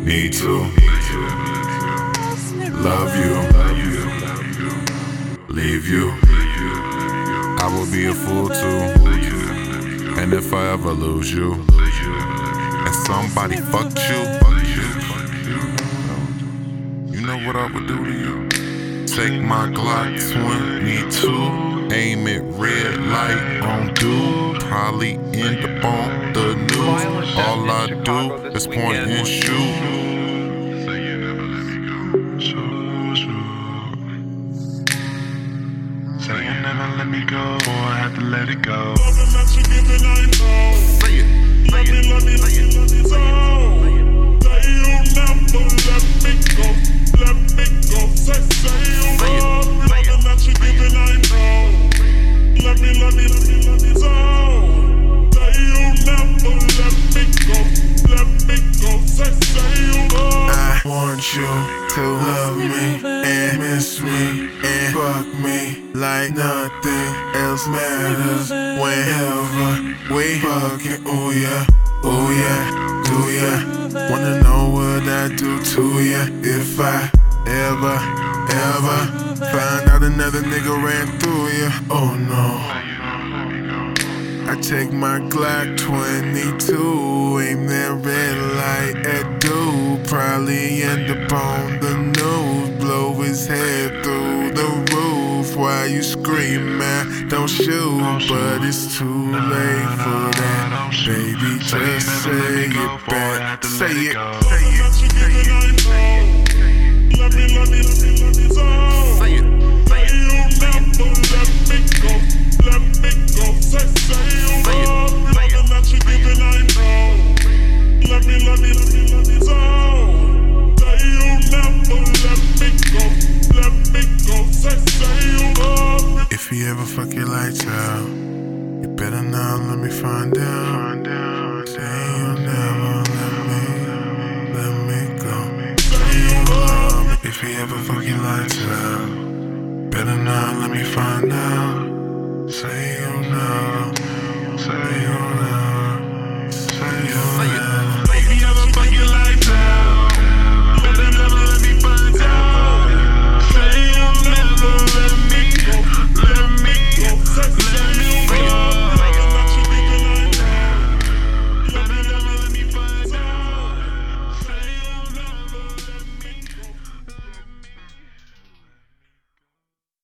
Need to love you, leave you. I will be a fool too. And if I ever lose you, and somebody fucked you, you know what I would do to you? Take my Glock 22, aim it red light on dude. Probably end up on the news. All I do is point and shoot. Say you never let me go. Say you never let me go, I had to let it go. Loving that you giving, I know. Say it. Let me so. Say you never let me go. Let me go. Say you love me. Loving that you giving, I know. Let me so. Say you never let me go. Let me go. Say you love. I want you to love me and miss me and fuck me like nothing else matters. Whenever we fucking, ooh yeah, do ya? Wanna know what I do to ya? If I ever find out another nigga ran through ya, oh no. I take my Glock 22, aim that red light at dude. Probably end up on the news, blow his head through the roof. While you screaming, don't shoot, but it's too late for that. Baby, just say it back, say it. Let me so. Say it. You never let me go. Let me go. Say you love me. Loving that you giving, I know. Let me so. Say you never let me go. Let me go. Say you love me. If he ever fuck your lights out, you better not let me find out. Say you'll never let me go. Say you love me. If he ever fuck your lights out, better not let me find out. Say you'll never, say you'll